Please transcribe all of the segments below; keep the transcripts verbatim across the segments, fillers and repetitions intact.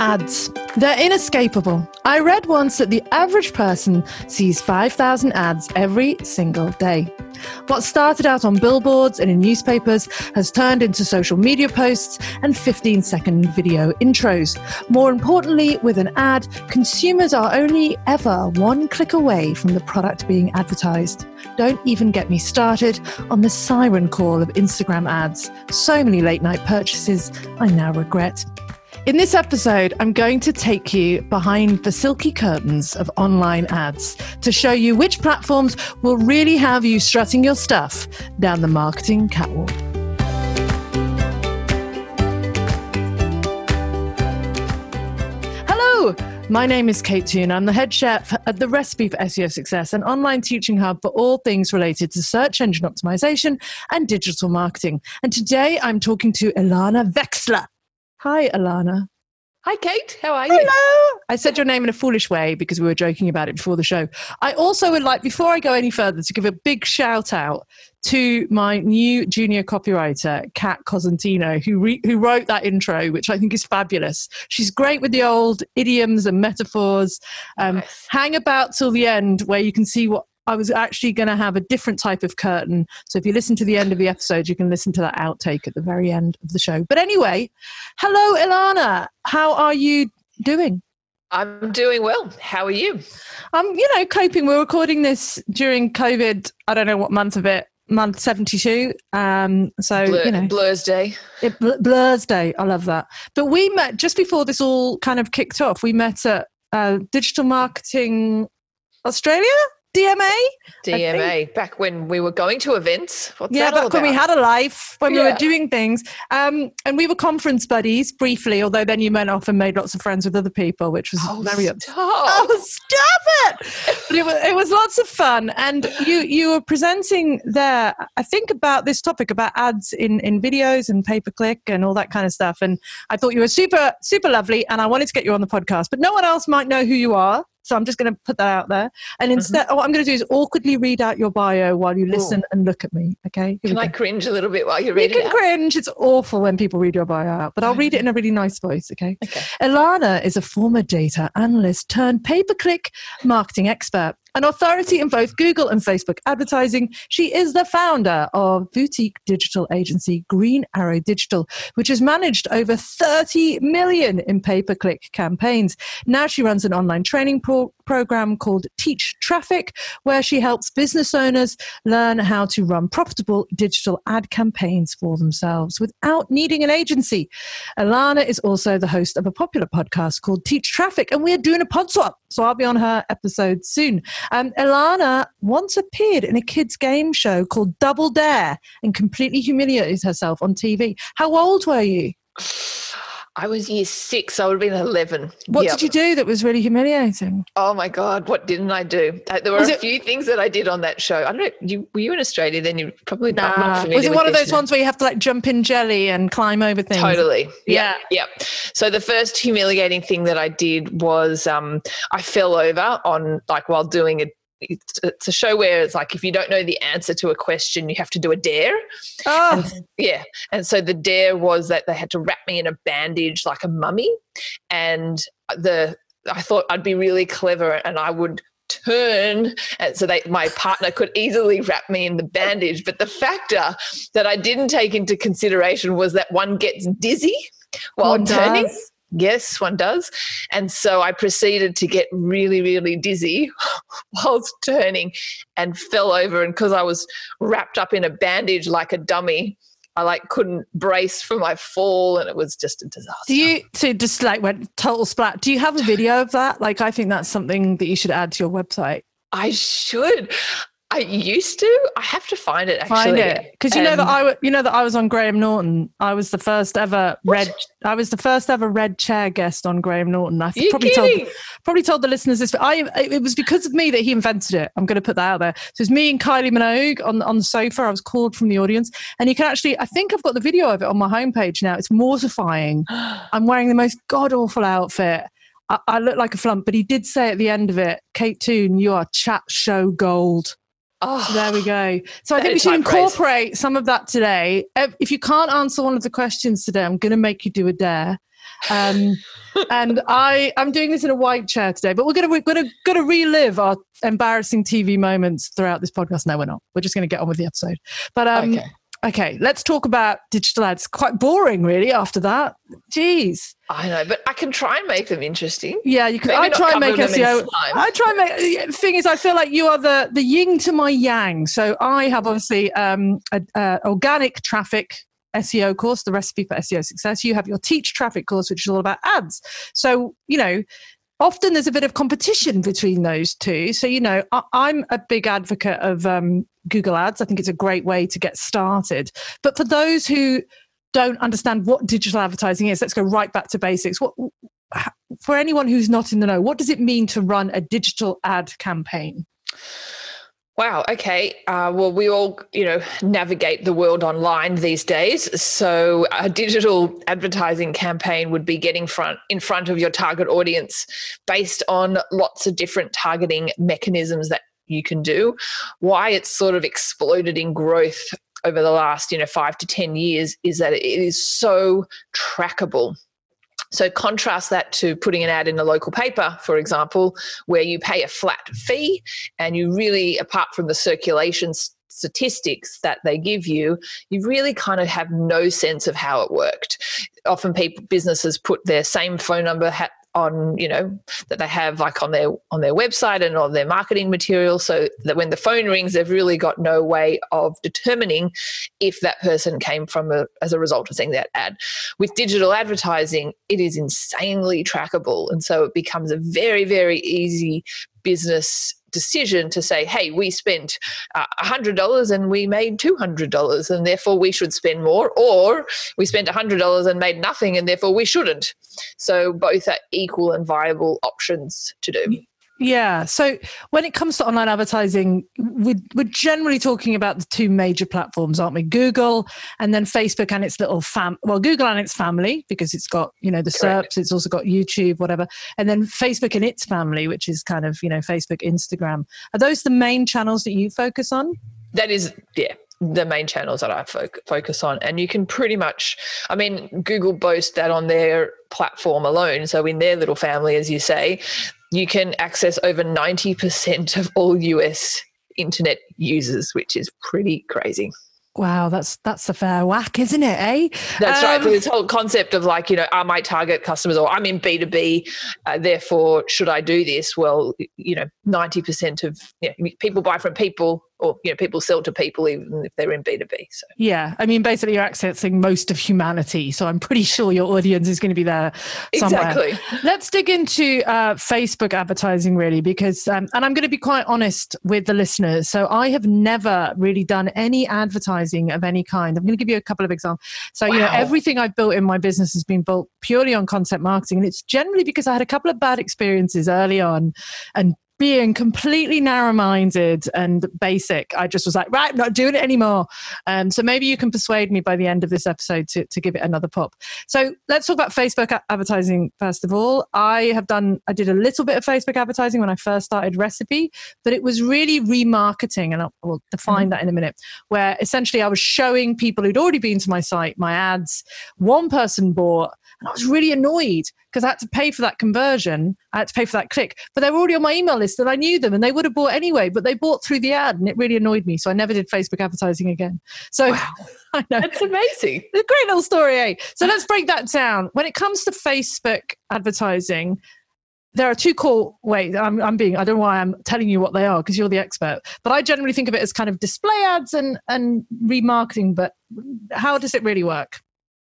Ads. They're inescapable. I read once that the average person sees five thousand ads every single day. What started out on billboards and in newspapers has turned into social media posts and fifteen-second video intros. More importantly, with an ad, consumers are only ever one click away from the product being advertised. Don't even get me started on the siren call of Instagram ads. So many late-night purchases I now regret. In this episode, I'm going to take you behind the silky curtains of online ads to show you which platforms will really have you strutting your stuff down the marketing catwalk. Hello, my name is Kate Toon. I'm the head chef at the Recipe for S E O Success, an online teaching hub for all things related to search engine optimization and digital marketing. And today I'm talking to Ilana Wexler. Hi, Ilana. Hi, Kate. How are you? Hello. I said your name in a foolish way because we were joking about it before the show. I also would like, before I go any further, to give a big shout out to my new junior copywriter, Kat Cosentino, who re- who wrote that intro, which I think is fabulous. She's great with the old idioms and metaphors. Um, nice. Hang about till the end where you can see what I was actually going to have a different type of curtain. So if you listen to the end of the episode, you can listen to that outtake at the very end of the show. But anyway, hello, Ilana. How are you doing? I'm doing well. How are you? I'm, you know, coping. We're recording this during COVID. I don't know what month of it. Month seventy-two. Um, so, Blur, you know. Blur's Day. It, bl- Blur's Day. I love that. But we met just before this all kind of kicked off. We met at uh, Digital Marketing Australia? D M A? D M A, back when we were going to events. What's yeah, that all back about? when we had a life, when yeah. we were doing things. Um, and we were conference buddies briefly, although then you went off and made lots of friends with other people, which was oh, very stop. Oh, stop it! But it was, it was lots of fun. And you you were presenting there, I think, about this topic, about ads in, in videos and pay-per-click and all that kind of stuff. And I thought you were super, super lovely, and I wanted to get you on the podcast. But no one else might know who you are. So I'm just going to put that out there. And instead, mm-hmm. what I'm going to do is awkwardly read out your bio while you listen Ooh. and look at me. Okay? Here can I cringe a little bit while you read you it You can out? cringe. It's awful when people read your bio out. But I'll read it in a really nice voice, okay? Okay. Ilana is a former data analyst turned pay-per-click marketing expert. An authority in both Google and Facebook advertising, she is the founder of boutique digital agency Green Arrow Digital, which has managed over thirty million in pay-per-click campaigns. Now she runs an online training pro- program called Teach Traffic, where she helps business owners learn how to run profitable digital ad campaigns for themselves without needing an agency. Ilana is also the host of a popular podcast called Teach Traffic, and we're doing a pod swap, so I'll be on her episode soon. Um, Ilana once appeared in a kids' game show called Double Dare and completely humiliated herself on T V. How old were you? I was year six. I would have been eleven. What yep. did you do that was really humiliating? Oh, my God. What didn't I do? There were was a it, few things that I did on that show. I don't know. You, were you in Australia then? You probably nah. not, not familiar Was it with one of those now. ones where you have to like jump in jelly and climb over things? Totally. Yeah. Yeah. yeah. So the first humiliating thing that I did was um, I fell over on like while doing a It's, it's a show where it's like if you don't know the answer to a question, you have to do a dare. Oh. And, yeah. And so the dare was that they had to wrap me in a bandage like a mummy. And the I thought I'd be really clever and I would turn and so they my partner could easily wrap me in the bandage. But the factor that I didn't take into consideration was that one gets dizzy while one turning. Does. Yes, one does. And so I proceeded to get really, really dizzy whilst turning and fell over. And because I was wrapped up in a bandage like a dummy, I like couldn't brace for my fall and it was just a disaster. Do you, so just like went total splat, do you have a video of that? Like, I think that's something that you should add to your website. I should. I used to. I have to find it actually. Find it because you um, know that I, you know that I was on Graham Norton. I was the first ever what? red. I was the first ever red chair guest on Graham Norton. I You're probably kidding. told probably told the listeners this. But I it was because of me that he invented it. I'm going to put that out there. So it's me and Kylie Minogue on on the sofa. I was called from the audience, and you can actually. I think I've got the video of it on my homepage now. It's mortifying. I'm wearing the most god awful outfit. I, I look like a flump, but he did say at the end of it, Kate Toon, you are chat show gold. Oh, there we go. So I that think we is should high praise. incorporate some of that today. If if you can't answer one of the questions today, I'm going to make you do a dare. Um, and I, I'm doing this in a white chair today, but we're going to we're going to going to relive our embarrassing T V moments throughout this podcast. No, we're not. We're just going to get on with the episode. But um, Okay. okay, let's talk about digital ads. Quite boring, really. After that, jeez. I know, but I can try and make them interesting. Yeah, you can. Maybe I not try and cover make them in S E O. slime. I try and make. The thing is, I feel like you are the the yin to my yang. So I have obviously um, a, a organic traffic S E O course, the recipe for S E O success. You have your teach traffic course, which is all about ads. So you know, often there's a bit of competition between those two. So you know, I, I'm a big advocate of um, Google Ads. I think it's a great way to get started. But for those who don't understand what digital advertising is, let's go right back to basics. What, for anyone who's not in the know, what does it mean to run a digital ad campaign? Wow. Okay. Uh, well, we all, you know, navigate the world online these days. So a digital advertising campaign would be getting front in front of your target audience based on lots of different targeting mechanisms that you can do. Why it's sort of exploded in growth over the last, you know, five to ten years is that it is so trackable. So contrast that to putting an ad in a local paper, for example, where you pay a flat fee and you really, apart from the circulation statistics that they give you, you really kind of have no sense of how it worked. Often people, businesses put their same phone number ha- on, you know, that they have like on their on their website and on their marketing material, so that when the phone rings, they've really got no way of determining if that person came from a, as a result of seeing that ad. With digital advertising, it is insanely trackable, and so it becomes a very, very easy business decision to say, hey, we spent uh, one hundred dollars and we made two hundred dollars and therefore we should spend more, or we spent one hundred dollars and made nothing and therefore we shouldn't. So both are equal and viable options to do. Yeah. So when it comes to online advertising, we're, we're generally talking about the two major platforms, aren't we? Google and then Facebook and its little fam. Well, Google and its family, because it's got, you know, the S E R Ps, it's also got YouTube, whatever. And then Facebook and its family, which is kind of, you know, Facebook, Instagram. Are those the main channels that you focus on? That is, yeah, the main channels that I fo- focus on. And you can pretty much, I mean, Google boasts that on their platform alone. So in their little family, as you say, you can access over ninety percent of all U S internet users, which is pretty crazy. Wow, that's that's a fair whack, isn't it, eh? That's um, right. So this whole concept of like, you know, are my target customers, or I'm in B two B, uh, therefore should I do this? Well, you know, ninety percent of you know, people buy from people, or, you know, people sell to people even if they're in B two B. So yeah, I mean, basically you're accessing most of humanity. So I'm pretty sure your audience is going to be there somewhere. Exactly. Let's dig into uh, Facebook advertising really, because, um, and I'm going to be quite honest with the listeners. So I have never really done any advertising of any kind. I'm going to give you a couple of examples. So, wow. you know, everything I've built in my business has been built purely on content marketing. And it's generally because I had a couple of bad experiences early on, and being completely narrow-minded and basic, I just was like, right, I'm not doing it anymore. Um, so maybe you can persuade me by the end of this episode to, to give it another pop. So let's talk about Facebook advertising first of all. I have done, I did a little bit of Facebook advertising when I first started Recipe, but it was really remarketing, and I'll, I'll define mm-hmm. that in a minute, where essentially I was showing people who'd already been to my site, my ads. One person bought, and I was really annoyed because I had to pay for that conversion. I had to pay for that click, but they were already on my email list and I knew them and they would have bought anyway, but they bought through the ad and it really annoyed me. So I never did Facebook advertising again. So wow. I know. That's amazing. It's a great little story, eh? So let's break that down. When it comes to Facebook advertising, there are two core ways. I'm, I'm being, I don't know why I'm telling you what they are because you're the expert, but I generally think of it as kind of display ads and, and remarketing, but how does it really work?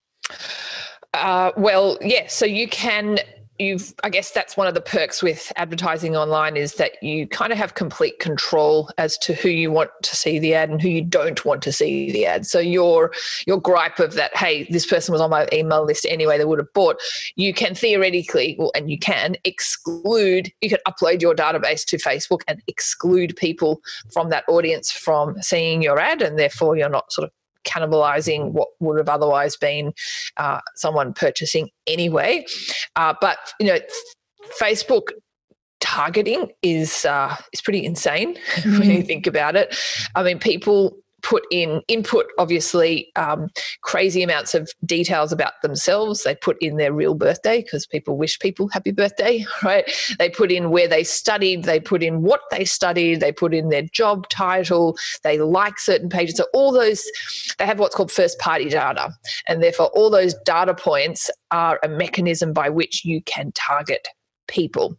Uh, well, yes. Yeah, so you can, you've, I guess that's one of the perks with advertising online is that you kind of have complete control as to who you want to see the ad and who you don't want to see the ad. So your, your gripe of that, hey, this person was on my email list anyway, they would have bought, you can theoretically, well, and you can exclude, you can upload your database to Facebook and exclude people from that audience from seeing your ad, and therefore you're not sort of cannibalizing what would have otherwise been uh, someone purchasing anyway. Uh, but, you know, Facebook targeting is uh, is pretty insane mm. when you think about it. I mean, people put in input, obviously, um, crazy amounts of details about themselves. They put in their real birthday because people wish people happy birthday, right? They put in where they studied. They put in what they studied. They put in their job title. They like certain pages. So all those, they have what's called first-party data. And therefore, all those data points are a mechanism by which you can target people.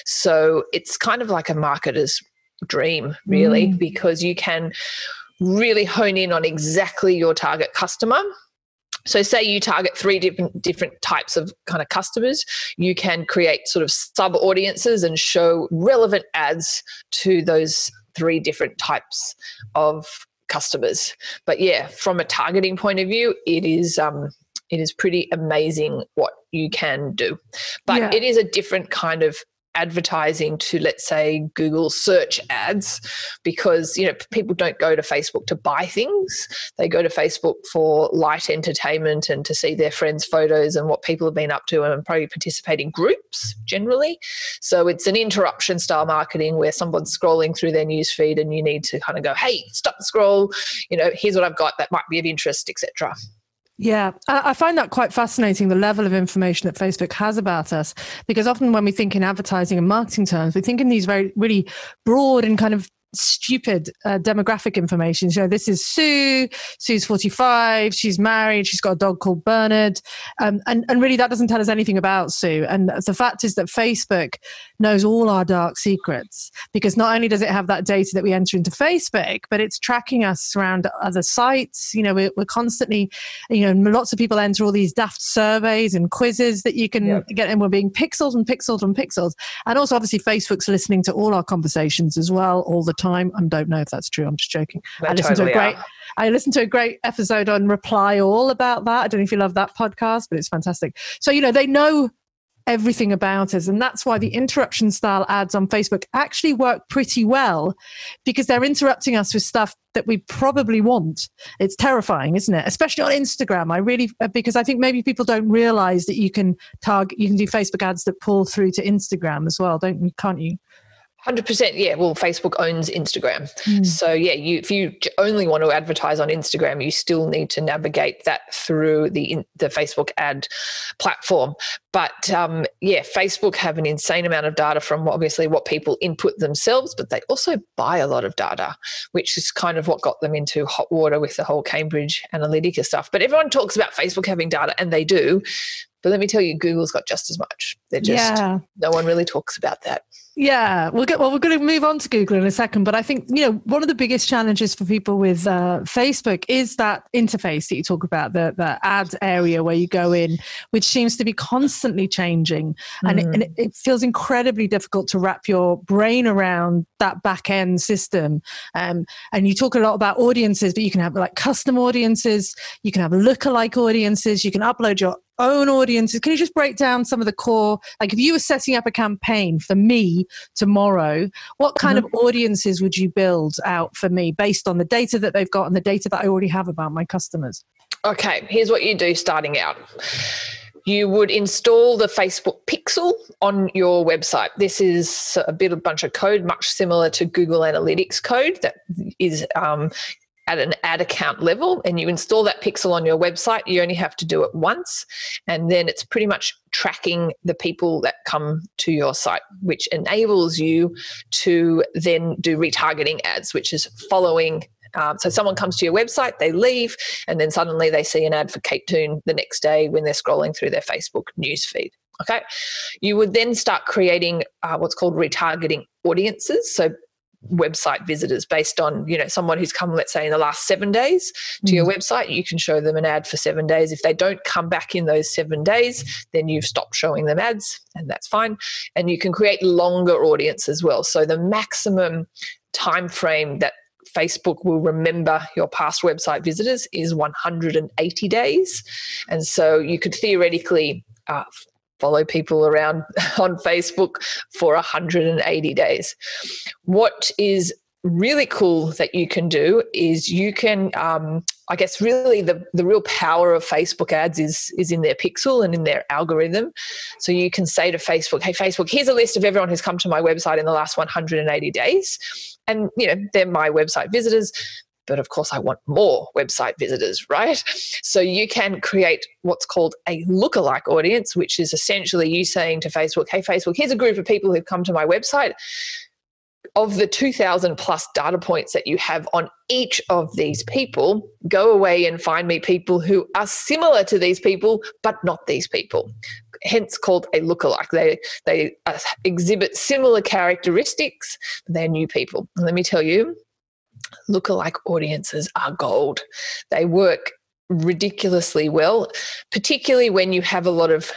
So it's kind of like a marketer's dream, really, mm. because you can really hone in on exactly your target customer. So say you target three different different types of kind of customers, you can create sort of sub audiences and show relevant ads to those three different types of customers. But yeah, from a targeting point of view, it is um it is pretty amazing what you can do. But yeah. It is a different kind of advertising to, let's say, Google search ads, because, you know, people don't go to Facebook to buy things. They go to Facebook for light entertainment and to see their friends' photos and what people have been up to, and probably participate in groups generally. So it's an interruption style marketing where someone's scrolling through their newsfeed and you need to kind of go, hey, stop the scroll, you know, here's what I've got that might be of interest, et cetera. Yeah, I find that quite fascinating, the level of information that Facebook has about us, because often when we think in advertising and marketing terms, we think in these very really broad and kind of stupid uh, demographic information. So this is Sue. Sue's forty-five. She's married. She's got a dog called Bernard. Um, and, and really that doesn't tell us anything about Sue. And the fact is that Facebook knows all our dark secrets, because not only does it have that data that we enter into Facebook, but it's tracking us around other sites. You know, we're, we're constantly, you know, lots of people enter all these daft surveys and quizzes that you can yep. get, and we're being pixeled and pixeled and pixeled. And also obviously Facebook's listening to all our conversations as well all the time. time. I don't know if that's true. I'm just joking. They I listened totally to a great are. I listened to a great episode on Reply All about that. I don't know if you love that podcast, but it's fantastic. So, you know, they know everything about us. And that's why the interruption style ads on Facebook actually work pretty well, because they're interrupting us with stuff that we probably want. It's terrifying, isn't it? Especially on Instagram. I really, because I think maybe people don't realize that you can target, you can do Facebook ads that pull through to Instagram as well, don't you? Can't you? one hundred percent, yeah. Well, Facebook owns Instagram. Mm. So, yeah, you, if you only want to advertise on Instagram, you still need to navigate that through the the Facebook ad platform. But, um, yeah, Facebook have an insane amount of data from obviously what people input themselves, but they also buy a lot of data, which is kind of what got them into hot water with the whole Cambridge Analytica stuff. But everyone talks about Facebook having data, and they do. But let me tell you, Google's got just as much. They're just, yeah. no one really talks about that. Yeah, we'll get, well, we're going to move on to Google in a second, but I think, you know, one of the biggest challenges for people with uh, Facebook is that interface that you talk about, the, the ad area where you go in, which seems to be constantly changing. Mm. And, it, and it, it feels incredibly difficult to wrap your brain around that back end system. Um, and you talk a lot about audiences, but you can have like custom audiences, you can have lookalike audiences, you can upload your own audiences. Can you just break down some of the core, like if you were setting up a campaign for me tomorrow, what kind mm-hmm. of audiences would you build out for me based on the data that they've got and the data that I already have about my customers? Okay, here's what you do starting out. You would install the Facebook Pixel on your website. This is a bit of a bunch of code, much similar to Google Analytics code that is um, at an ad account level, and you install that pixel on your website. You only have to do it once, and then it's pretty much tracking the people that come to your site, which enables you to then do retargeting ads, which is following. Um, so someone comes to your website, they leave, and then suddenly they see an ad for Kate Toon the next day when they're scrolling through their Facebook newsfeed. Okay, you would then start creating uh, what's called retargeting audiences. So website visitors based on, you know, someone who's come, let's say, in the last seven days to mm. your website, you can show them an ad for seven days. If they don't come back in those seven days, then you've stopped showing them ads, and that's fine. And you can create longer audience as well. So the maximum time frame that Facebook will remember your past website visitors is one hundred eighty days. And so you could theoretically uh, follow people around on Facebook for one hundred eighty days. What is really cool that you can do is you can um, I guess really the, the real power of Facebook ads is, is in their pixel and in their algorithm. So you can say to Facebook, hey, Facebook, here's a list of everyone who's come to my website in the last one hundred eighty days. And, you know, they're my website visitors. But of course, I want more website visitors, right? So you can create what's called a lookalike audience, which is essentially you saying to Facebook, hey, Facebook, here's a group of people who've come to my website. Of the two thousand plus data points that you have on each of these people, go away and find me people who are similar to these people, but not these people. Hence called a lookalike. They, they uh, exhibit similar characteristics, but they're new people. And let me tell you, lookalike audiences are gold. They work ridiculously well, particularly when you have a lot of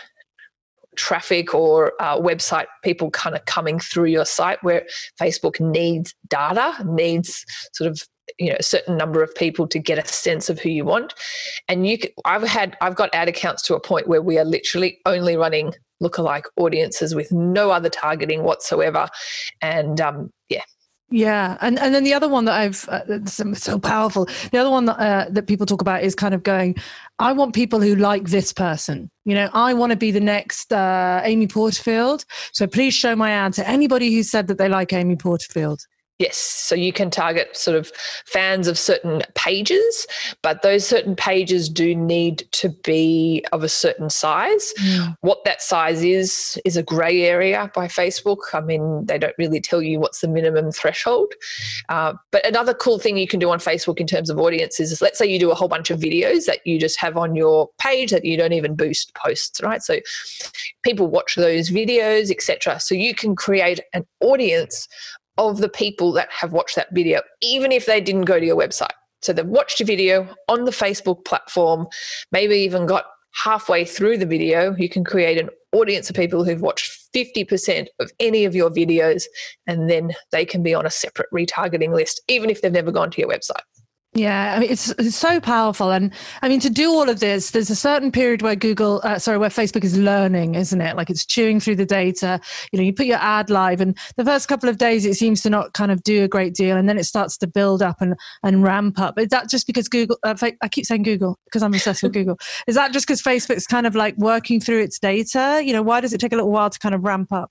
traffic or uh, website people kind of coming through your site, where Facebook needs data, needs sort of, you know, a certain number of people to get a sense of who you want. And you can, I've had, I've got ad accounts to a point where we are literally only running lookalike audiences with no other targeting whatsoever. And um, yeah. Yeah, and and then the other one that I've uh, it's so powerful. The other one that uh, that people talk about is kind of going, I want people who like this person. You know, I want to be the next uh, Amy Porterfield. So please show my ad to anybody who said that they like Amy Porterfield. Yes, so you can target sort of fans of certain pages, but those certain pages do need to be of a certain size. Mm. What that size is, is a grey area by Facebook. I mean, they don't really tell you what's the minimum threshold. Uh, but another cool thing you can do on Facebook in terms of audiences is, let's say you do a whole bunch of videos that you just have on your page that you don't even boost posts, right? So people watch those videos, et cetera. So you can create an audience of the people that have watched that video, even if they didn't go to your website. So they've watched a video on the Facebook platform, maybe even got halfway through the video. You can create an audience of people who've watched fifty percent of any of your videos, and then they can be on a separate retargeting list, even if they've never gone to your website. Yeah, I mean, it's, it's so powerful. And I mean, to do all of this, there's a certain period where Google, uh, sorry, where Facebook is learning, isn't it? Like it's chewing through the data. You know, you put your ad live and the first couple of days, it seems to not kind of do a great deal. And then it starts to build up and, and ramp up. Is that just because Google, uh, I keep saying Google because I'm obsessed with Google. Is that just because Facebook's kind of like working through its data? You know, why does it take a little while to kind of ramp up?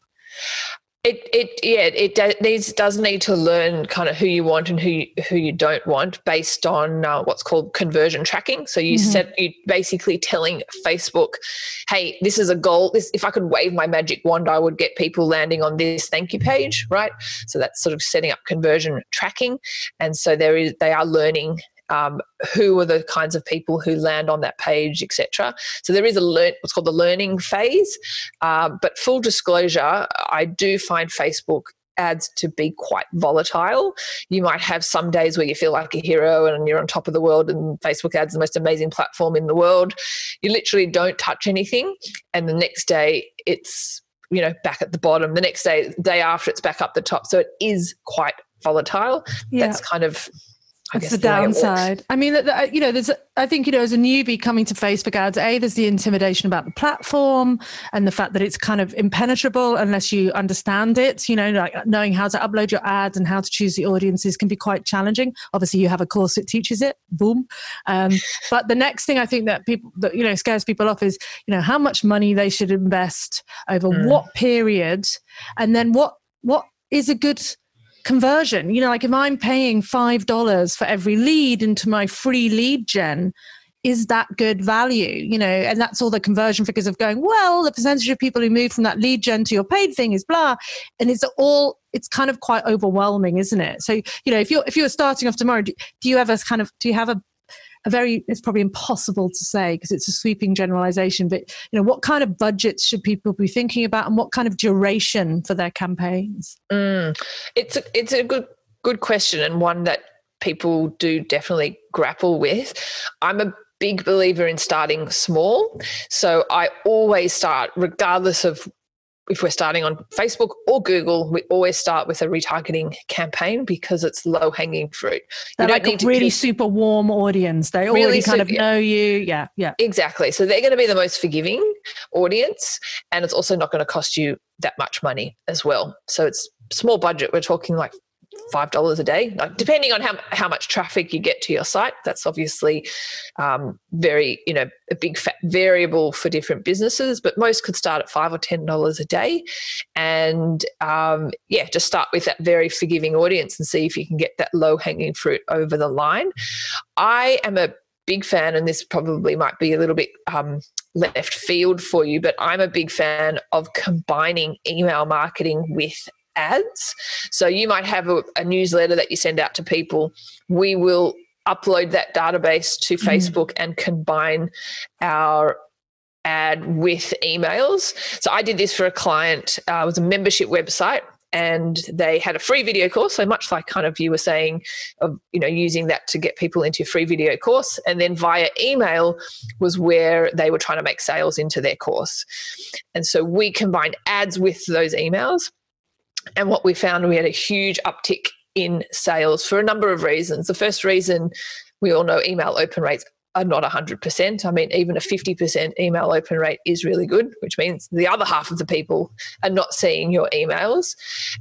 It it yeah it do, needs does need to learn kind of who you want and who you, who you don't want based on uh, what's called conversion tracking. So you mm-hmm. set you basically telling Facebook, hey, this is a goal. This, if I could wave my magic wand, I would get people landing on this thank you page, right? So that's sort of setting up conversion tracking, and so there is they are learning. Um, who are the kinds of people who land on that page, et cetera. So there is a learn, what's called the learning phase. Uh, but full disclosure, I do find Facebook ads to be quite volatile. You might have some days where you feel like a hero and you're on top of the world and Facebook ads are the most amazing platform in the world. You literally don't touch anything, and the next day it's, you know, back at the bottom. The next day, the day after, it's back up the top. So it is quite volatile. Yeah. That's kind of That's the downside. I mean, you know, there's, I think, you know, as a newbie coming to Facebook ads, A, there's the intimidation about the platform and the fact that it's kind of impenetrable unless you understand it. You know, like knowing how to upload your ads and how to choose the audiences can be quite challenging. Obviously, you have a course that teaches it. Boom. Um, but the next thing I think that people, that, you know, scares people off is, you know, how much money they should invest over mm. what period, and then what what is a good conversion. You know, like if I'm paying five dollars for every lead into my free lead gen, is that good value? You know, and that's all the conversion figures of going, well, the percentage of people who move from that lead gen to your paid thing is blah. And it's all, it's kind of quite overwhelming, isn't it? So, you know, if you're, if you're starting off tomorrow, do, do you ever kind of, do you have a, a very, it's probably impossible to say because it's a sweeping generalization, but, you know, what kind of budgets should people be thinking about and what kind of duration for their campaigns? Mm, it's a, it's a good, good question, and one that people do definitely grapple with. I'm a big believer in starting small. So I always start, regardless of if we're starting on Facebook or Google, we always start with a retargeting campaign because it's low-hanging fruit. They're like a really super warm audience. They already really kind super, of know you. Yeah, yeah. Exactly. So they're going to be the most forgiving audience, and it's also not going to cost you that much money as well. So it's small budget. We're talking like five dollars a day, like depending on how, how much traffic you get to your site. That's obviously um, very, you know, a big fat variable for different businesses, but most could start at five or ten dollars a day. And um, yeah, just start with that very forgiving audience and see if you can get that low hanging fruit over the line. I am a big fan, and this probably might be a little bit um, left field for you, but I'm a big fan of combining email marketing with ads. So you might have a, a newsletter that you send out to people. We will upload that database to mm. Facebook and combine our ad with emails. So I did this for a client. Uh, it was a membership website, and they had a free video course. So much like kind of you were saying, of, you know, using that to get people into your free video course. And then via email was where they were trying to make sales into their course. And so we combined ads with those emails. And what we found, we had a huge uptick in sales for a number of reasons. The first reason, we all know email open rates are not one hundred percent. I mean, even a fifty percent email open rate is really good, which means the other half of the people are not seeing your emails.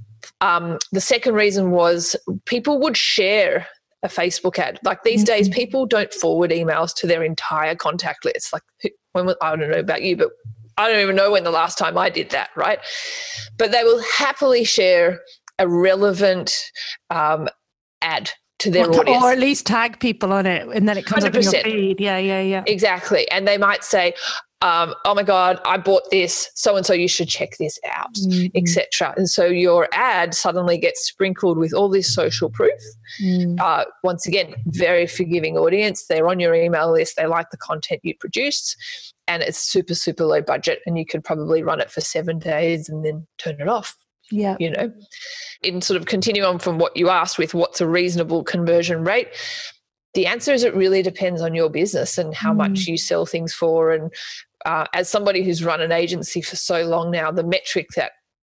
Um, the second reason was people would share a Facebook ad. Like these days, people don't forward emails to their entire contact list. Like, when, I don't know about you, but I don't even know when the last time I did that, right? But they will happily share a relevant um, ad to their or, audience. Or at least tag people on it, and then it comes one hundred percent up in your feed. Yeah, yeah, yeah. Exactly. And they might say, um, oh my God, I bought this, so-and-so, you should check this out, mm-hmm. et cetera. And so your ad suddenly gets sprinkled with all this social proof. Mm. Uh, once again, very forgiving audience. They're on your email list. They like the content you produced. And it's super, super low budget, and you could probably run it for seven days and then turn it off. Yeah. You know, in sort of continue on from what you asked with what's a reasonable conversion rate, the answer is it really depends on your business and how mm. much you sell things for. And uh, as somebody who's run an agency for so long now, the metric that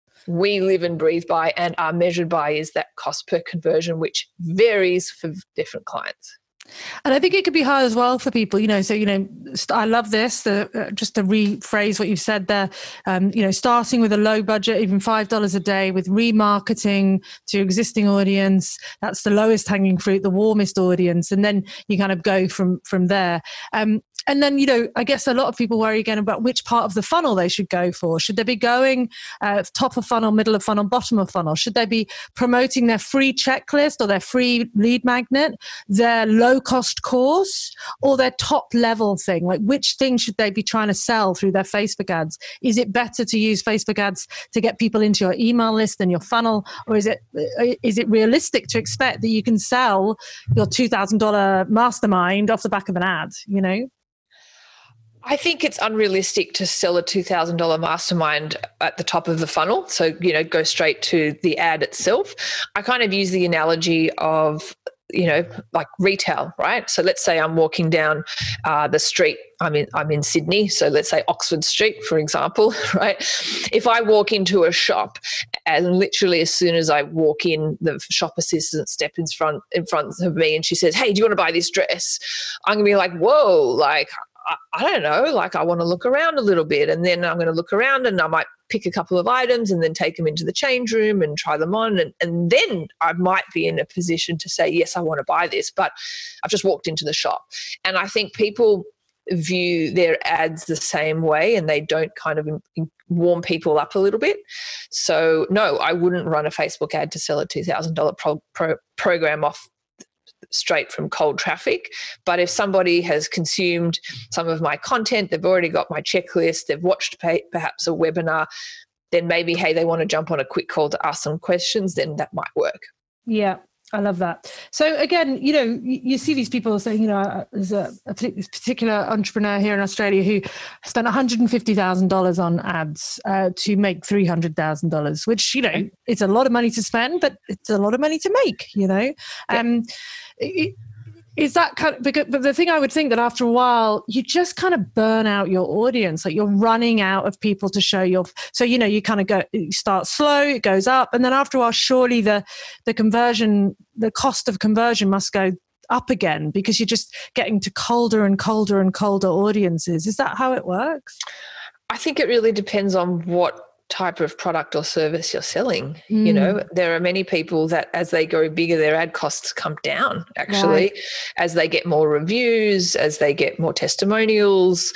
we live and breathe by and are measured by is that cost per conversion, which varies for different clients. And I think it could be hard as well for people, you know, so, you know, I love this, the, uh, just to rephrase what you've said there, um, you know, starting with a low budget, even five dollars a day with remarketing to existing audience, that's the lowest hanging fruit, the warmest audience. And then you kind of go from, from there. Um, And then, you know, I guess a lot of people worry again about which part of the funnel they should go for. Should they be going uh, top of funnel, middle of funnel, bottom of funnel? Should they be promoting their free checklist or their free lead magnet, their low-cost course, or their top-level thing? Like, which thing should they be trying to sell through their Facebook ads? Is it better to use Facebook ads to get people into your email list and your funnel, or is it is it realistic to expect that you can sell your two thousand dollars mastermind off the back of an ad, you know? I think it's unrealistic to sell a two thousand dollars mastermind at the top of the funnel. So, you know, go straight to the ad itself. I kind of use the analogy of, you know, like retail, right? So let's say I'm walking down uh, the street. I'm in, I'm in Sydney. So let's say Oxford Street, for example, right? If I walk into a shop and literally as soon as I walk in, the shop assistant steps in front, in front of me and she says, hey, do you want to buy this dress? I'm going to be like, whoa, like, I don't know, like I want to look around a little bit, and then I'm going to look around and I might pick a couple of items and then take them into the change room and try them on. And, and then I might be in a position to say, yes, I want to buy this, but I've just walked into the shop. And I think people view their ads the same way and they don't kind of warm people up a little bit. So no, I wouldn't run a Facebook ad to sell a two thousand dollars pro, pro, program off straight from cold traffic. But if somebody has consumed some of my content, they've already got my checklist, they've watched pay, perhaps a webinar, then maybe, hey, they want to jump on a quick call to ask some questions, then that might work. Yeah, I love that. So again, you know, you, you see these people saying, you know, there's a, a particular entrepreneur here in Australia who spent one hundred fifty thousand dollars on ads uh, to make three hundred thousand dollars, which, you know, it's a lot of money to spend, but it's a lot of money to make, you know. Yeah. Um, it, Is that kind of, because, but the thing I would think that after a while, you just kind of burn out your audience, like you're running out of people to show your, so, you know, you kind of go, you start slow, it goes up. And then after a while, surely the, the conversion, the cost of conversion must go up again because you're just getting to colder and colder and colder audiences. Is that how it works? I think it really depends on what type of product or service you're selling. Mm. You know, there are many people that as they go bigger, their ad costs come down, actually, Right. as they get more reviews, as they get more testimonials.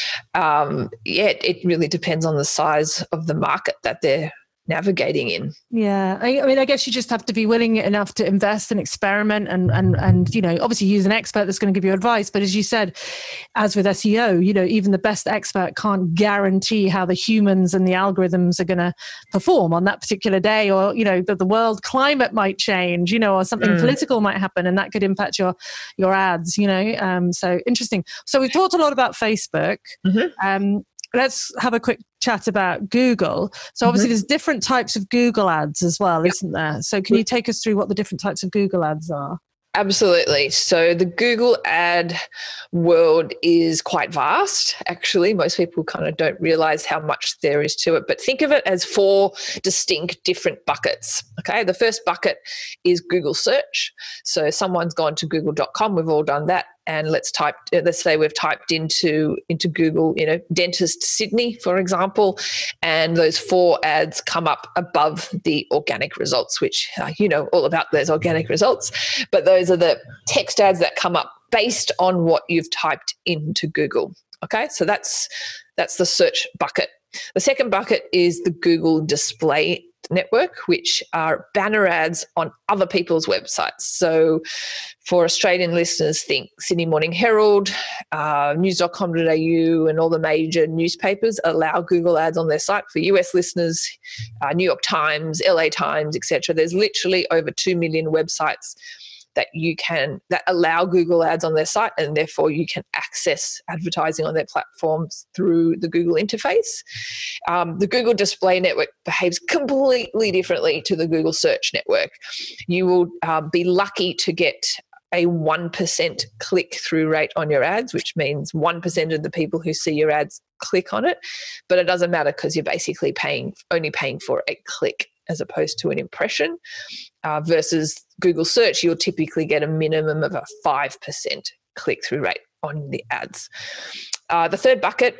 Um, yeah, it really depends on the size of the market that they're navigating in. Yeah, I, I mean, I guess you just have to be willing enough to invest and experiment, and and and you know, obviously use an expert that's going to give you advice. But as you said, as with S E O, you know, even the best expert can't guarantee how the humans and the algorithms are going to perform on that particular day, or you know, that the world climate might change, you know, or something mm. political might happen, and that could impact your your ads. You know, um, so interesting. So we've talked a lot about Facebook. Mm-hmm. Um, Let's have a quick chat about Google. So obviously mm-hmm. there's different types of Google ads as well, yep. isn't there? So can you take us through what the different types of Google ads are? Absolutely. So the Google ad world is quite vast, actually. Most people kind of don't realize how much there is to it, but think of it as four distinct different buckets. Okay. The first bucket is Google search. So someone's gone to google dot com. We've all done that. And let's type, let's say we've typed into, into Google, you know, dentist Sydney, for example, and those four ads come up above the organic results, which uh, you know all about those organic results. But those are the text ads that come up based on what you've typed into Google. Okay, so that's that's the search bucket. The second bucket is the Google Display Network, which are banner ads on other people's websites. So for Australian listeners, think Sydney Morning Herald, uh, news dot com dot a u, and all the major newspapers allow Google ads on their site. For U S listeners, uh, New York Times, L A Times, et cetera. There's literally over two million websites that you can that allow Google ads on their site, and therefore you can access advertising on their platforms through the Google interface. Um, the Google Display Network behaves completely differently to the Google Search Network. You will uh, be lucky to get a one percent click-through rate on your ads, which means one percent of the people who see your ads click on it, but it doesn't matter because you're basically paying only paying for a click as opposed to an impression. Uh, versus Google search, you'll typically get a minimum of a five percent click-through rate on the ads. Uh, the third bucket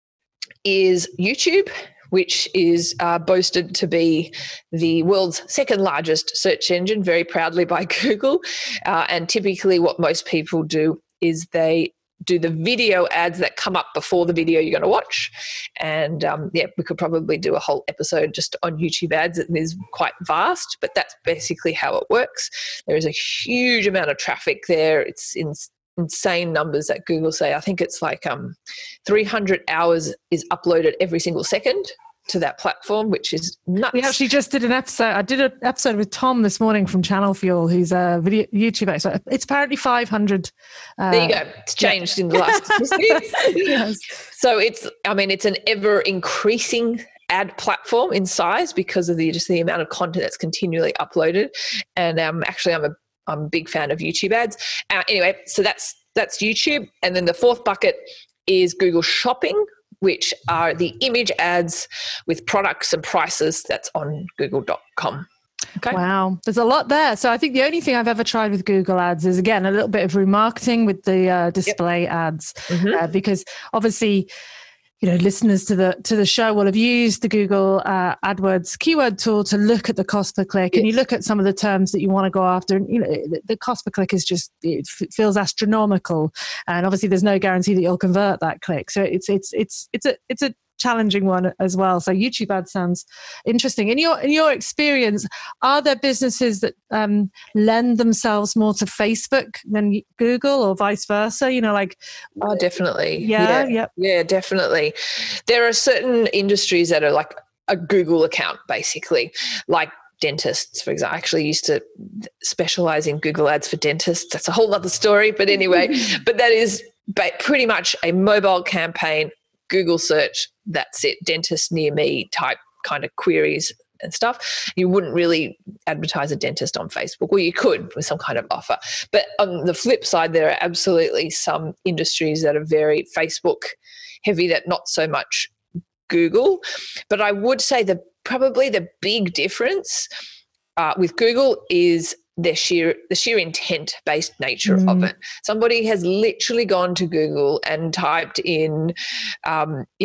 is YouTube, which is uh, boasted to be the world's second largest search engine, very proudly by Google. Uh, and typically what most people do is they do the video ads that come up before the video you're going to watch. And um, yeah, we could probably do a whole episode just on YouTube ads. It is quite vast, but that's basically how it works. There is a huge amount of traffic there. It's in insane numbers that Google say. I think it's like um, three hundred hours is uploaded every single second to that platform, which is nuts. We actually just did an episode. I did an episode with Tom this morning from Channel Fuel, who's a video YouTube expert. It's apparently five hundred. Uh, there you go. It's changed yeah. in the last statistics. Yes. So it's, I mean, it's an ever increasing ad platform in size because of the just the amount of content that's continually uploaded. And um, actually, I'm a I'm a big fan of YouTube ads. Uh, anyway, so that's that's YouTube, and then the fourth bucket is Google Shopping, which are the image ads with products and prices that's on google dot com. Okay. Wow. There's a lot there. So I think the only thing I've ever tried with Google ads is, again, a little bit of remarketing with the uh, display yep. ads, mm-hmm. uh, because obviously, you know, listeners to the to the show will have used the Google uh, AdWords keyword tool to look at the cost per click, yes. and you look at some of the terms that you want to go after, and you know the, the cost per click is just it f- feels astronomical, and obviously there's no guarantee that you'll convert that click. So it's it's it's it's a it's a challenging one as well. So YouTube ad sounds interesting. In your in your experience, are there businesses that um, lend themselves more to Facebook than Google, or vice versa? You know, like oh, definitely, yeah, yeah, yep. yeah, definitely. There are certain industries that are like a Google account, basically, like dentists, for example. I actually used to specialize in Google ads for dentists. That's a whole other story, but anyway, but that is ba- pretty much a mobile campaign. Google search, that's it, dentist near me type kind of queries and stuff. You wouldn't really advertise a dentist on Facebook. Well, you could with some kind of offer. But on the flip side, there are absolutely some industries that are very Facebook heavy, that not so much Google. But I would say that probably the big difference uh, with Google is their sheer the sheer intent-based nature mm. of it. Somebody has literally gone to Google and typed in, um, you know,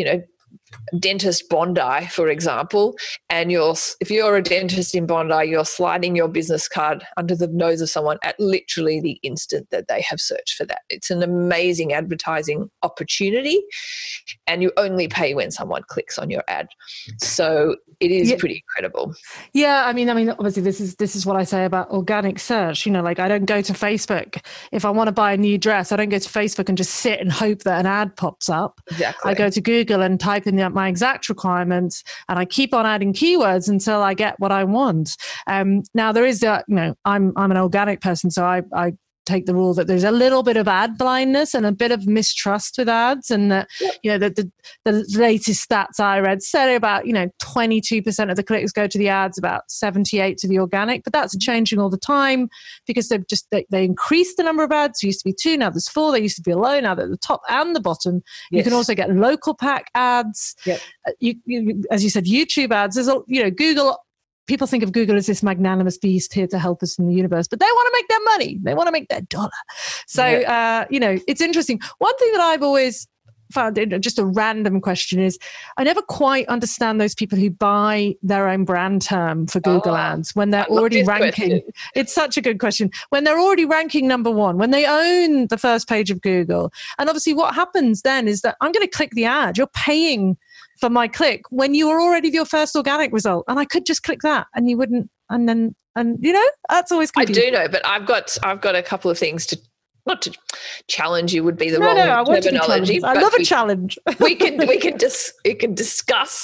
dentist Bondi, for example, and you're if you're a dentist in Bondi, you're sliding your business card under the nose of someone at literally the instant that they have searched for that. It's an amazing advertising opportunity, and you only pay when someone clicks on your ad. So it is yeah. pretty incredible. Yeah, I mean, I mean, obviously, this is this is what I say about organic search. You know, like I don't go to Facebook if I want to buy a new dress. I don't go to Facebook and just sit and hope that an ad pops up. Exactly. I go to Google and type in the, my exact requirements, and I keep on adding keywords until I get what I want. Um, now there is that, you know, I'm I'm an organic person, so I I. take the rule that there's a little bit of ad blindness and a bit of mistrust with ads, and that yep. you know the, the the latest stats I read said about you know twenty-two percent of the clicks go to the ads, about seventy-eight to the organic, but that's changing all the time because they've just they, they increased the number of ads. There used to be two, now there's four. There used to be below, now they're at the top and the bottom. Yes. You can also get local pack ads. Yep. You, you as you said, YouTube ads. There's a you know Google. People think of Google as this magnanimous beast here to help us in the universe, but they want to make their money. They want to make their dollar. So, yeah. uh, you know, it's interesting. One thing that I've always found, just a random question, is I never quite understand those people who buy their own brand term for Google oh, ads when they're already ranking. Question. It's such a good question. When they're already ranking number one, when they own the first page of Google. And obviously what happens then is that I'm going to click the ad. You're paying for my click when you were already your first organic result, and I could just click that and you wouldn't, and then and you know that's always confusing. I do know, but I've got I've got a couple of things to not to challenge you would be the no, wrong no, I want terminology. To be I love a challenge. we can we can just we can discuss.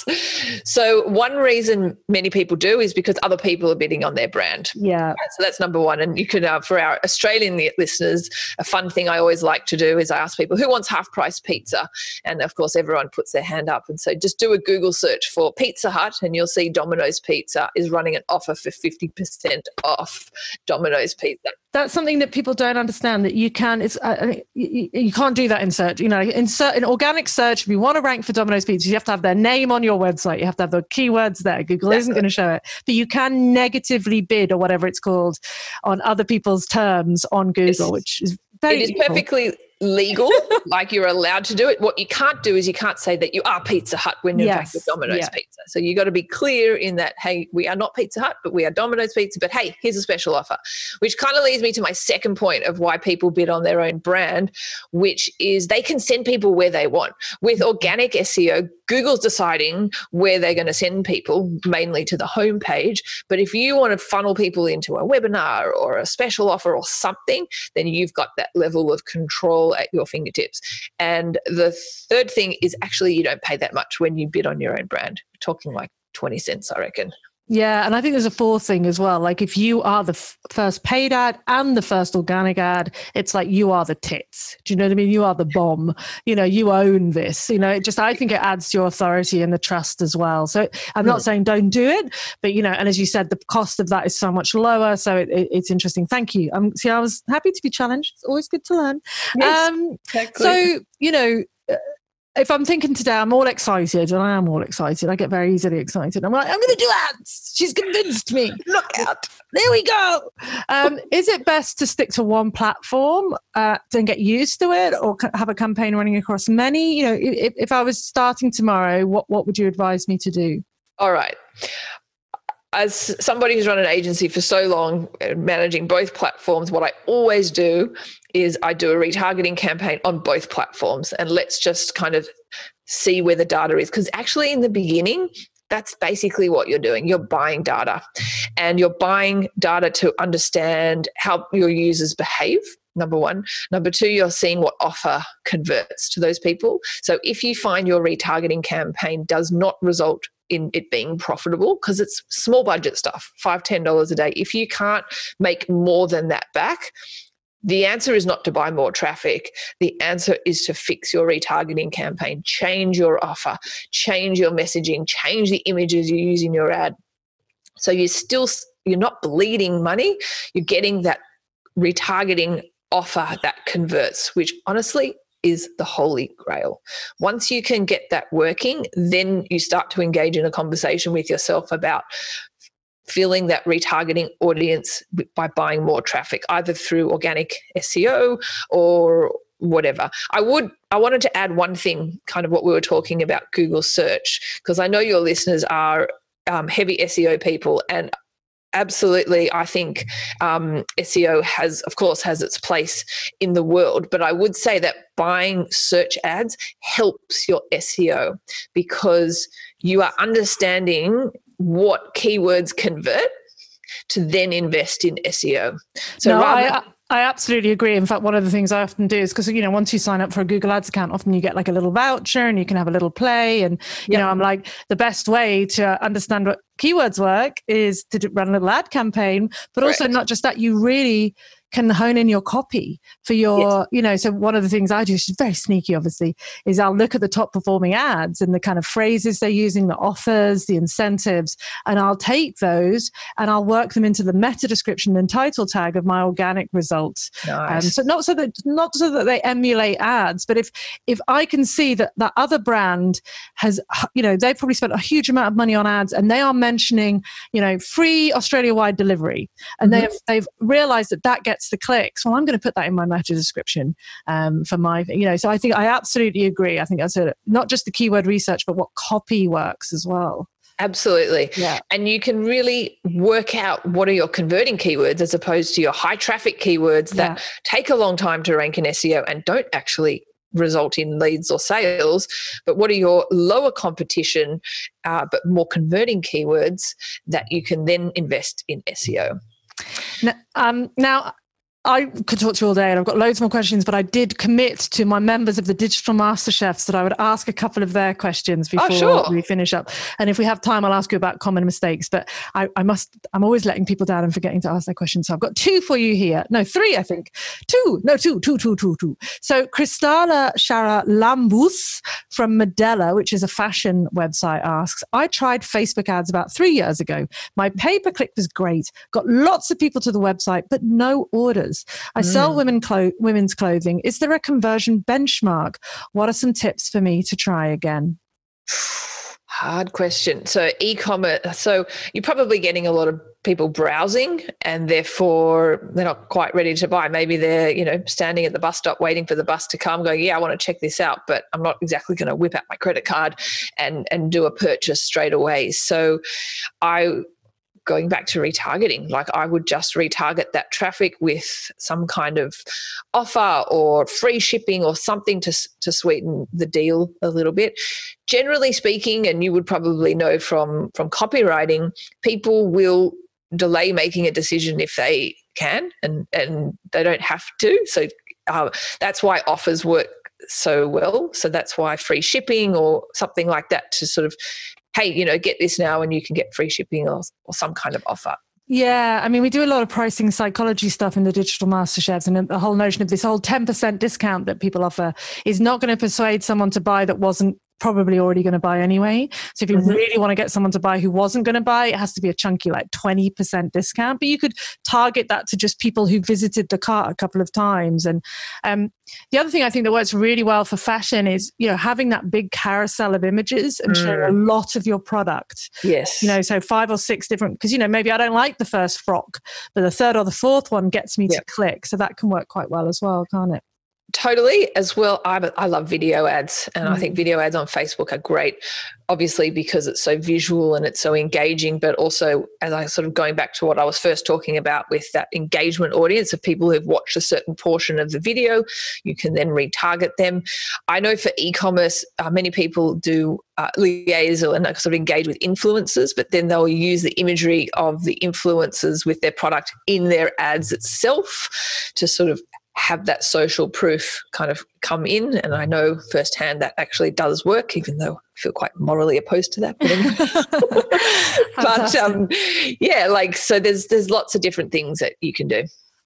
So one reason many people do is because other people are bidding on their brand. Yeah. So that's number one. And you can uh, for our Australian listeners, a fun thing I always like to do is I ask people who wants half price pizza, and of course everyone puts their hand up. And so just do a Google search for Pizza Hut, and you'll see Domino's Pizza is running an offer for fifty percent off Domino's Pizza. That's something that people don't understand, that you can, it's, uh, you, you can't do that in search. You know, in, ser- in organic search, if you want to rank for Domino's Pizza, you have to have their name on your website. You have to have the keywords there. Google exactly. isn't going to show it. But you can negatively bid, or whatever it's called, on other people's terms on Google, it's, which is very It is useful. perfectly legal, like you're allowed to do it. What you can't do is you can't say that you are Pizza Hut when in yes. fact you're Domino's yeah. Pizza. So you got to be clear in that, hey, we are not Pizza Hut, but we are Domino's Pizza. But hey, here's a special offer, which kind of leads me to my second point of why people bid on their own brand, which is they can send people where they want. With organic S E O, Google's deciding where they're going to send people, mainly to the homepage. But if you want to funnel people into a webinar or a special offer or something, then you've got that level of control at your fingertips. And the third thing is actually you don't pay that much when you bid on your own brand. We're talking like twenty cents, I reckon. Yeah, and I think there's a fourth thing as well. Like if you are the f- first paid ad and the first organic ad, it's like you are the tits. Do you know what I mean? You are the bomb. You know, you own this. You know, it just I think it adds to your authority and the trust as well. So I'm not mm. saying don't do it, but you know, and as you said, the cost of that is so much lower. So it, it, it's interesting. Thank you. Um, see, I was happy to be challenged. It's always good to learn. Yes, um, exactly. So you know. Uh, If I'm thinking today, I'm all excited, and I am all excited. I get very easily excited. I'm like, I'm going to do ads. She's convinced me. Look out. There we go. Um, is it best to stick to one platform uh, and get used to it, or have a campaign running across many? You know, if, if I was starting tomorrow, what, what would you advise me to do? All right. As somebody who's run an agency for so long, managing both platforms, what I always do is I do a retargeting campaign on both platforms, and let's just kind of see where the data is. Because actually in the beginning, that's basically what you're doing. You're buying data, and you're buying data to understand how your users behave. Number one. Number two, you're seeing what offer converts to those people. So if you find your retargeting campaign does not result in it being profitable, because it's small budget stuff, five dollars, ten dollars a day. If you can't make more than that back, the answer is not to buy more traffic. The answer is to fix your retargeting campaign, change your offer, change your messaging, change the images you use in your ad. So you're still, you're not bleeding money. You're getting that retargeting offer that converts, which honestly is the holy grail. Once you can get that working, then you start to engage in a conversation with yourself about filling that retargeting audience by buying more traffic, either through organic S E O or whatever. I would, I wanted to add one thing, kind of what we were talking about Google search, because I know your listeners are um, heavy S E O people, and absolutely, I think um, S E O has, of course, has its place in the world. But I would say that buying search ads helps your S E O, because you are understanding what keywords convert to then invest in S E O. So no, rather, I, I absolutely agree. In fact, one of the things I often do is because, you know, once you sign up for a Google Ads account, often you get like a little voucher and you can have a little play. And, you Yep. know, I'm like, the best way to understand what keywords work is to do, run a little ad campaign, but Correct. also not just that, you really can hone in your copy for your, Yes. you know, so one of the things I do, which is very sneaky, obviously, is I'll look at the top performing ads and the kind of phrases they're using, the offers, the incentives, and I'll take those and I'll work them into the meta description and title tag of my organic results. Nice. Um, so not so that not so that they emulate ads, but if if I can see that that other brand has, you know, they probably spent a huge amount of money on ads and they are mentioning, you know, free Australia-wide delivery, and Mhm. they've they've realized that that gets the clicks. Well, I'm going to put that in my meta description um, for my, you know, so I think I absolutely agree. I think that's a, not just the keyword research, but what copy works as well. Absolutely. Yeah. And you can really work out what are your converting keywords as opposed to your high traffic keywords that Yeah. take a long time to rank in S E O and don't actually result in leads or sales. But what are your lower competition, uh, but more converting keywords that you can then invest in S E O? Now, um, now, I could talk to you all day and I've got loads more questions, but I did commit to my members of the Digital Master Chefs that I would ask a couple of their questions before Oh, sure. we finish up. And if we have time, I'll ask you about common mistakes, but I, I must, I'm always letting people down and forgetting to ask their questions. So I've got two for you here. No, three, I think. Two, no, two, two, two, two, two. So Kristala Shara Lambus from Medela, which is a fashion website, asks, I tried Facebook ads about three years ago. My pay-per-click was great. Got lots of people to the website, but no orders. I sell Mm. women clo- women's clothing. Is there a conversion benchmark? What are some tips for me to try again? Hard question. So e-commerce, so you're probably getting a lot of people browsing and therefore they're not quite ready to buy. Maybe they're, you know, standing at the bus stop waiting for the bus to come going, yeah, I want to check this out, but I'm not exactly going to whip out my credit card and, and do a purchase straight away. So I... going back to retargeting, like I would just retarget that traffic with some kind of offer or free shipping or something to to sweeten the deal a little bit. Generally speaking, and you would probably know from from copywriting, people will delay making a decision if they can, and and they don't have to. So uh, that's why offers work so well. So that's why free shipping or something like that to sort of, hey, you know, get this now and you can get free shipping or, or some kind of offer. Yeah, I mean, we do a lot of pricing psychology stuff in the Digital Master Chefs, and the whole notion of this whole ten percent discount that people offer is not going to persuade someone to buy that wasn't probably already going to buy anyway. So if you Mm-hmm. really want to get someone to buy who wasn't going to buy, it has to be a chunky like twenty percent discount, but you could target that to just people who visited the cart a couple of times. And um, the other thing I think that works really well for fashion is, you know, having that big carousel of images and Mm. showing a lot of your product. Yes. You know, so five or six different, because, you know, maybe I don't like the first frock, but the third or the fourth one gets me Yep. to click. So that can work quite well as well, can't it? Totally. As well, I, I love video ads, and Mm. I think video ads on Facebook are great, obviously because it's so visual and it's so engaging, but also, as I sort of going back to what I was first talking about with that engagement audience of people who've watched a certain portion of the video, you can then retarget them. I know for e-commerce, uh, many people do uh, liaise and sort of engage with influencers, but then they'll use the imagery of the influencers with their product in their ads itself to sort of have that social proof kind of come in. And I know firsthand that actually does work, even though I feel quite morally opposed to that. But, anyway. but um, yeah, like, so there's there's lots of different things that you can do.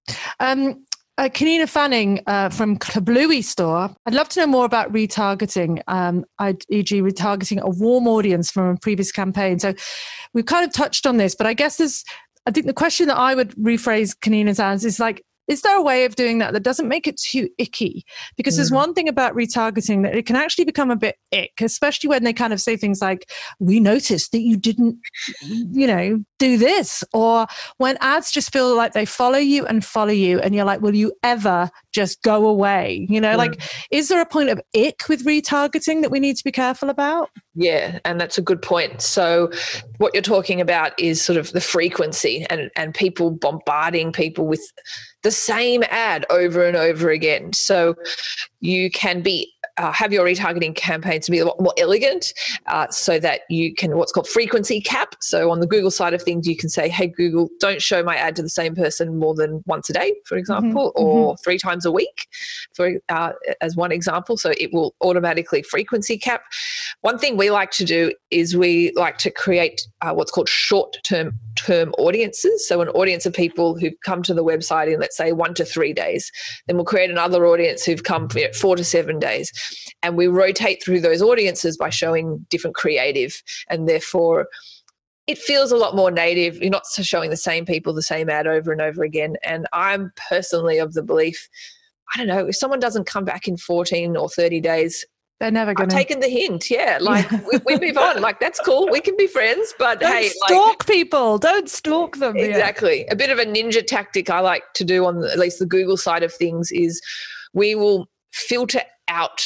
Um, uh, Kanina Fanning uh, from Kablooey Store. I'd love to know more about retargeting, um, for example retargeting a warm audience from a previous campaign. So we've kind of touched on this, but I guess there's, I think the question that I would rephrase Kanina's as is like, is there a way of doing that that doesn't make it too icky? Because mm. there's one thing about retargeting that it can actually become a bit ick, especially when they kind of say things like, we noticed that you didn't, you know, do this, or when ads just feel like they follow you and follow you and you're like, will you ever just go away? You know, mm. like, is there a point of ick with retargeting that we need to be careful about? Yeah, and that's a good point. So what you're talking about is sort of the frequency and, and people bombarding people with the same ad over and over again. So you can be uh, have your retargeting campaigns to be a lot more elegant uh, so that you can what's called frequency cap. So on the Google side of things, you can say, hey, Google, don't show my ad to the same person more than once a day, for example, mm-hmm. or mm-hmm. three times a week, for uh, as one example. So it will automatically frequency cap. One thing we like to do is we like to create uh, what's called short-term term audiences. So an audience of people who come to the website in, let's say, one to three days. Then we'll create another audience who've come for you know, four to seven days. And we rotate through those audiences by showing different creative. And therefore, it feels a lot more native. You're not showing the same people, the same ad over and over again. And I'm personally of the belief, I don't know, if someone doesn't come back in fourteen or thirty days, they're never going to. I've taken the hint, yeah. Like, we, we move on. Like, that's cool. We can be friends, but Don't hey. stalk like, people. Don't stalk them. Exactly. Yeah. A bit of a ninja tactic I like to do on the, at least the Google side of things is we will filter out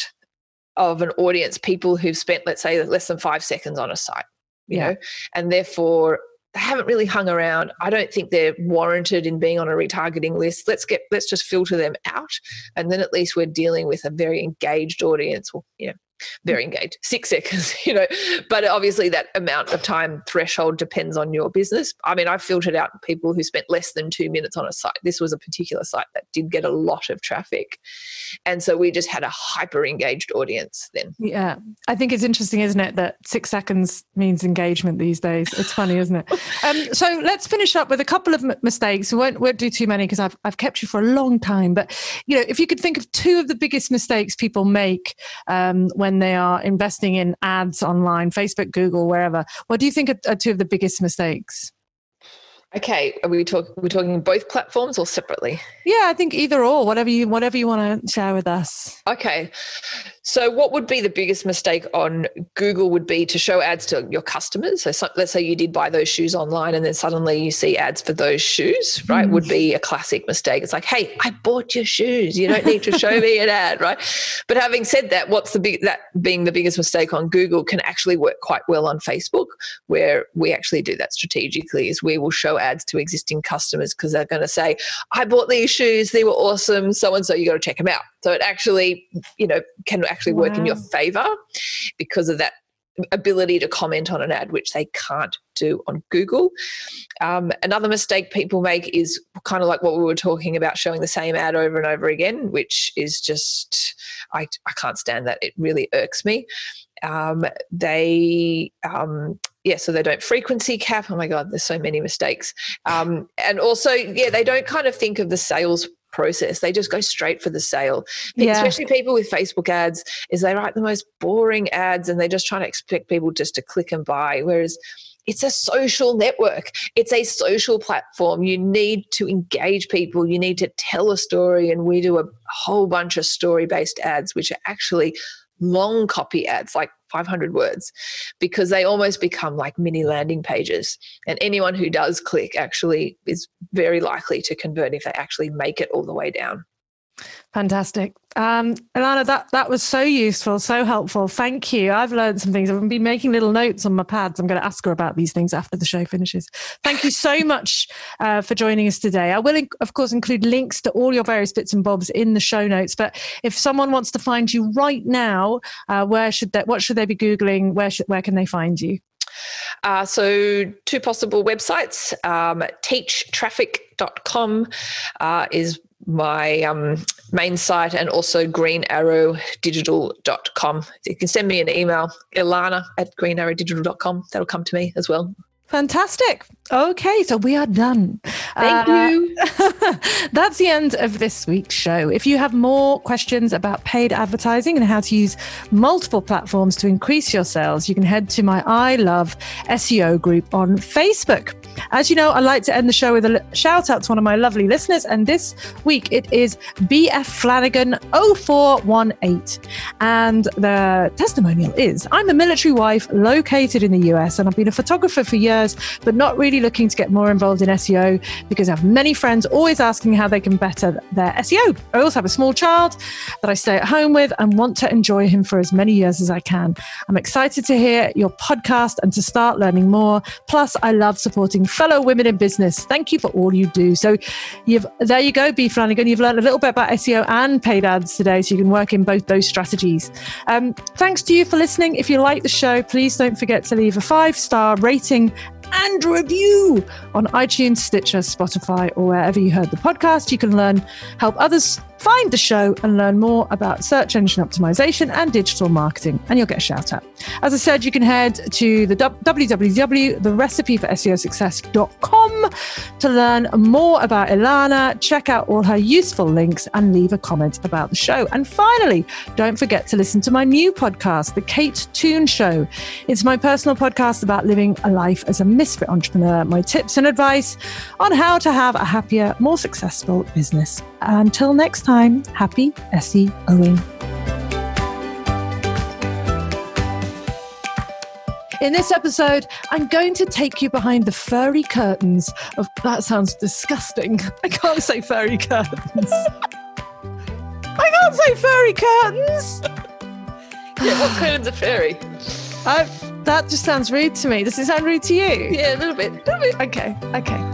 of an audience people who've spent, let's say, less than five seconds on a site, you yeah. know, and therefore they haven't really hung around. I don't think they're warranted in being on a retargeting list. Let's get, let's just filter them out. And then at least we're dealing with a very engaged audience, well, you know, very engaged, six seconds, you know, but obviously that amount of time threshold depends on your business. I mean, I filtered out people who spent less than two minutes on a site. This was a particular site that did get a lot of traffic. And so we just had a hyper engaged audience then. Yeah. I think it's interesting, isn't it, that six seconds means engagement these days. It's funny, isn't it? Um, so let's finish up with a couple of m- mistakes. We won't, won't do too many because I've, I've kept you for a long time. But, you know, if you could think of two of the biggest mistakes people make um, when they are investing in ads online, Facebook, Google, wherever, what do you think are, are two of the biggest mistakes? Okay, are we talk, we're talking both platforms or separately? Yeah, I think either or, whatever you whatever you want to share with us. Okay, so what would be the biggest mistake on Google would be to show ads to your customers. So, so let's say you did buy those shoes online and then suddenly you see ads for those shoes, right? Mm. Would be a classic mistake. It's like, hey, I bought your shoes. You don't need to show me an ad, right? But having said that, what's the big that being the biggest mistake on Google can actually work quite well on Facebook, where we actually do that strategically. Is we will show ads to existing customers because they're going to say, I bought these shoes, they were awesome, so and so, you got to check them out. So it actually, you know, can actually work wow. in your favor because of that ability to comment on an ad, which they can't do on Google. Um, another mistake people make is kind of like what we were talking about, showing the same ad over and over again, which is just, I, I can't stand that. It really irks me. Um, they, um, yeah, so they don't frequency cap. Oh my God, there's so many mistakes. Um, and also, yeah, they don't kind of think of the sales process. They just go straight for the sale. Yeah. Especially people with Facebook ads, is they write the most boring ads and they're just trying to expect people just to click and buy. Whereas it's a social network. It's a social platform. You need to engage people. You need to tell a story. And we do a whole bunch of story-based ads, which are actually long copy ads, like five hundred words, because they almost become like mini landing pages. And anyone who does click actually is very likely to convert if they actually make it all the way down. Fantastic. Um, Ilana, that, that was so useful, so helpful. Thank you. I've learned some things. I've been making little notes on my pads. I'm going to ask her about these things after the show finishes. Thank you so much uh, for joining us today. I will, of course, include links to all your various bits and bobs in the show notes. But if someone wants to find you right now, uh, where should they, what should they be Googling? Where should, where can they find you? Uh, so two possible websites. Um, teach traffic dot com uh, is my um, main site, and also green arrow digital dot com. You can send me an email, Ilana at green arrow digital dot com. That'll come to me as well. Fantastic. Okay, so we are done. Thank uh, you. That's the end of this week's show. If you have more questions about paid advertising and how to use multiple platforms to increase your sales, you can head to my I Love S E O group on Facebook. As you know, I like to end the show with a shout out to one of my lovely listeners. And this week it is B F Flanagan oh four one eight. And the testimonial is, I'm a military wife located in the U S and I've been a photographer for years years, but not really looking to get more involved in S E O because I have many friends always asking how they can better their S E O. I also have a small child that I stay at home with and want to enjoy him for as many years as I can. I'm excited to hear your podcast and to start learning more. Plus, I love supporting fellow women in business. Thank you for all you do. So you've there you go, B. Flanagan. You've learned a little bit about S E O and paid ads today, so you can work in both those strategies. Um, thanks to you for listening. If you like the show, please don't forget to leave a five-star rating and review on iTunes, Stitcher, Spotify, or wherever you heard the podcast. You can learn, help others find the show and learn more about search engine optimization and digital marketing, and you'll get a shout out. As I said, you can head to the w w w dot the recipe for S E O success dot com to learn more about Ilana, check out all her useful links, and leave a comment about the show. And finally, don't forget to listen to my new podcast, The Kate Toon Show. It's my personal podcast about living a life as a misfit entrepreneur, my tips and advice on how to have a happier, more successful business. Until next time, happy SEOing. In this episode, I'm going to take you behind the furry curtains of, that sounds disgusting. I can't say furry curtains. I can't say furry curtains. Yeah, what curtains are furry? I, that just sounds rude to me. Does it sound rude to you? Yeah, a little bit. A little bit. Okay, okay.